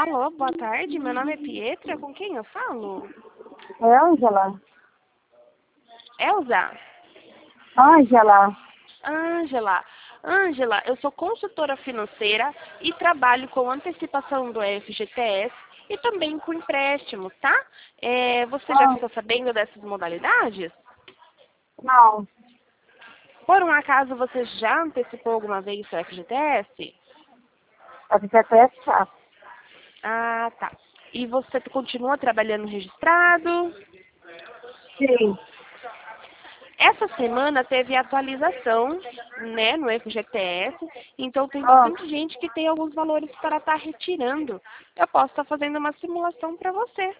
Alô, boa tarde. Meu nome é Pietra. Com quem eu falo? É Ângela? Elza? Ângela? Ângela. Ângela, eu sou consultora financeira e trabalho com antecipação do FGTS e também com empréstimos, tá? Você já Ah, ficou sabendo dessas modalidades? não. Por um acaso você já antecipou alguma vez o FGTS? A FGTS já. Ah, tá. E você continua trabalhando registrado? Sim. Essa semana teve atualização, né, no FGTS, então tem Ah, bastante gente que tem alguns valores para estar retirando. Eu posso estar fazendo uma simulação para você.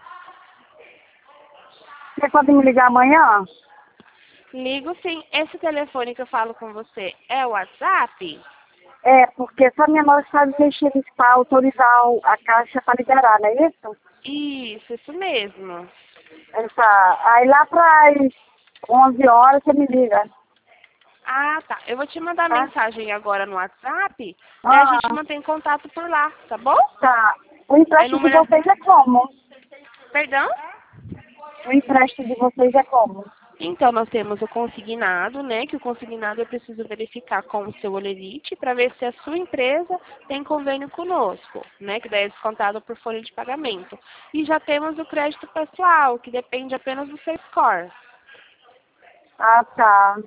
você pode me ligar amanhã? Ligo sim. Esse telefone que eu falo com você é o WhatsApp? É, porque só minha mãe sabe mexer nisso para autorizar a caixa para liberar, não é isso? Isso mesmo. Tá. Aí lá para as 11 horas você me liga, Ah, tá. Eu vou te mandar tá? mensagem agora no WhatsApp, daí a gente Ah, mantém contato por lá, tá bom? tá. O Aí empréstimo de número... vocês é como? Perdão? O empréstimo de vocês é como? Então, nós temos o consignado, né? Que o consignado eu preciso verificar com o seu Olerite para ver se a sua empresa tem convênio conosco, né? Que daí é descontado por folha de pagamento. E já temos o crédito pessoal, que depende apenas do seu score. Ah, tá.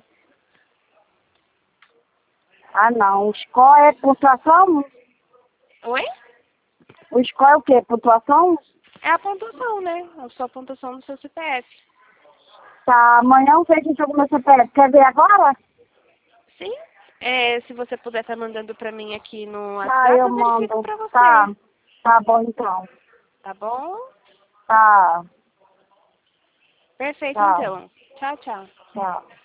Ah, não. O score é pontuação? Oi? O score é o quê? Pontuação? É a pontuação, né? A sua pontuação do seu CPF. Tá, amanhã eu vejo o meu CPF. Quer ver agora? Sim? Se você puder estar mandando para mim aqui no Tá, WhatsApp, eu eu verifico mando. para Tá, você. tá bom então. Tá bom? Tá, Perfeito, tchau, então. Tchau, tchau. tchau.